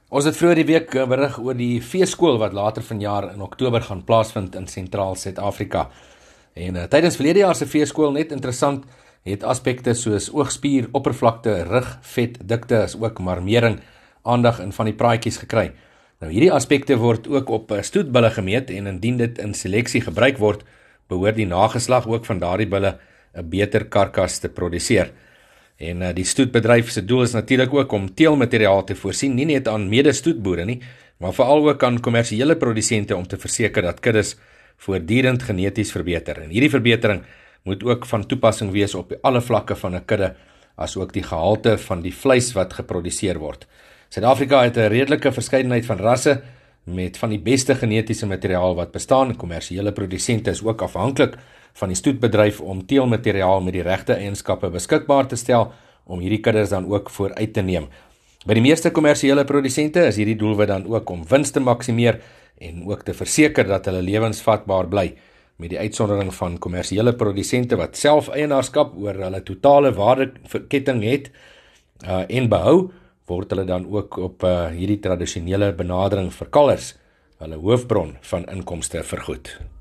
Ons het vroeër die week berig oor die veeskool wat later vanjaar in Oktober gaan plaasvind in sentraal Suid-Afrika. En tydens verlede jaar se veeskool, net interessant, het aspekte soos oogspier, oppervlakte, rug, vet, dikte as ook marmering aandag in van die praatjies gekry. Nou hierdie aspekte word ook op stoetbulle gemeet en indien dit in seleksie gebruik word, behoort die nageslag ook van daardie bulle 'n beter karkas te produseer. En die stoetbedryf se doel is natuurlik ook om teelmateriaal te voorsien, nie net aan mede-stoetboere nie, maar veral ook aan kommersiële produsente om te verseker dat kuddes voortdurend geneties verbeter. En hierdie verbetering moet ook van toepassing wees op alle vlakke van 'n kudde, as ook die gehalte van die vleis wat geproduseer word. Suid-Afrika het 'n redelike verskeidenheid van rasse met van die beste genetiese materiaal wat bestaan. Kommersiële produsente is ook afhanklik van die stoetbedryf om teelmateriaal met die regte eienskappe beskikbaar te stel om hierdie kuddes dan ook vooruit te neem. By die meeste kommersiële produsente is hierdie doelwit dan ook om wins te maksimeer en ook te verseker dat hulle lewensvatbaar bly. Met die uitsondering van kommersiële produsente wat self eienaarskap oor hulle totale waardeketting het en behou, word hulle dan ook op hierdie tradisionele benadering vir kalvers hulle hoofbron van inkomste vergoed.